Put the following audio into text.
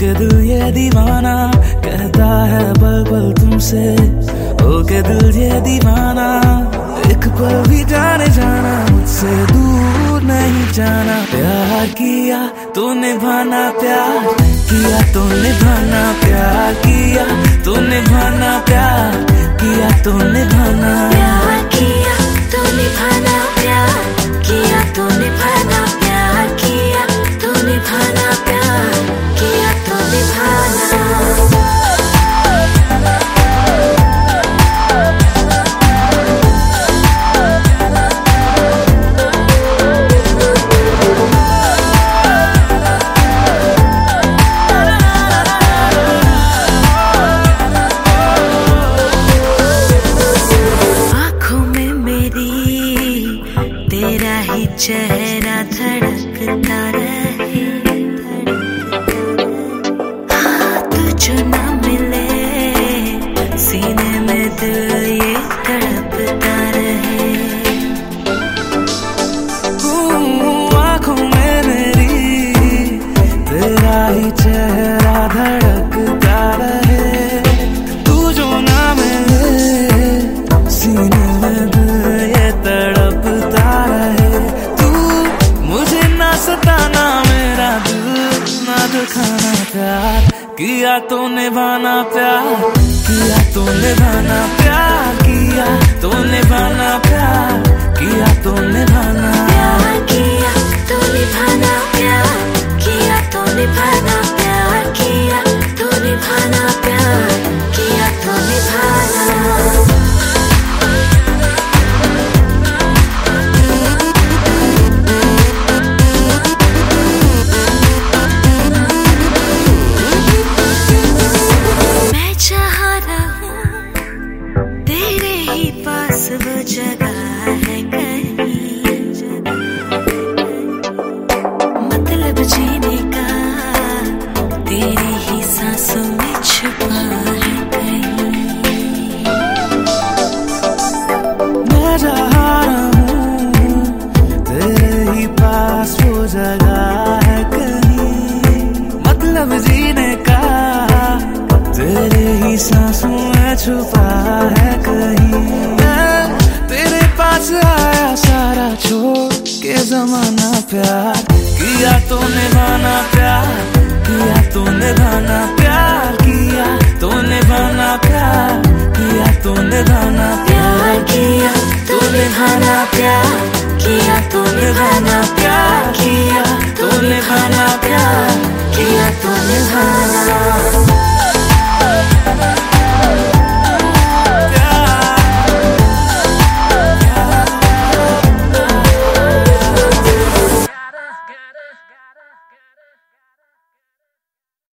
के दिल ये दीवाना कहता है पल पल तुमसे, हो के दिल ये दीवाना एक पल भी जाने जाना, मुझसे दूर नहीं जाना। प्यार किया तो निभाना, प्यार किया तो निभाना, प्यार किया तो निभाना, प्यार किया तो निभाना, प्यार किया तो निभाना, प्यार किया तो निभाना, प्यार किया तो निभाना, प्यार किया तो निभाना। तेरा ही चेहरा धड़कता रहे, हाथ जो न मिले सीने में दिल ये तड़पता रहे। आँखों में मेरी तेरा ही चेहरा धड़कता रहे, तू जो ना मिले सीने में दिल ये तड़पता रहे। तू मुझे ना सताना, मेरा दिल ना दुखाना, प्यार किया तो निभाना, प्यार किया तो निभाना, प्यार किया तो निभाना, प्यार किया तो निभाना, प्यार किया तो निभाना, प्यार किया तो निभाना, प्यार किया तो निभाना, प्यार किया तो निभाना। पास वो जगह है कहीं, मतलब जीने का तेरी ही सांसों में छुपा है कहीं। मैं जा रहा हूँ तेरे ही पास वो जगह है कहीं, मतलब जीने का तेरे ही सांसों में छुपा है कहीं। तेरे पास आया सारा छोड़ के जमाना, प्यार किया तो निभाना, प्यार किया तो निभाना, प्यार किया तो निभाना, प्यार किया तो निभाना, प्यार किया तो निभाना, प्यार किया तो निभाना, प्यार किया तो निभाना, प्यार किया तो निभाना।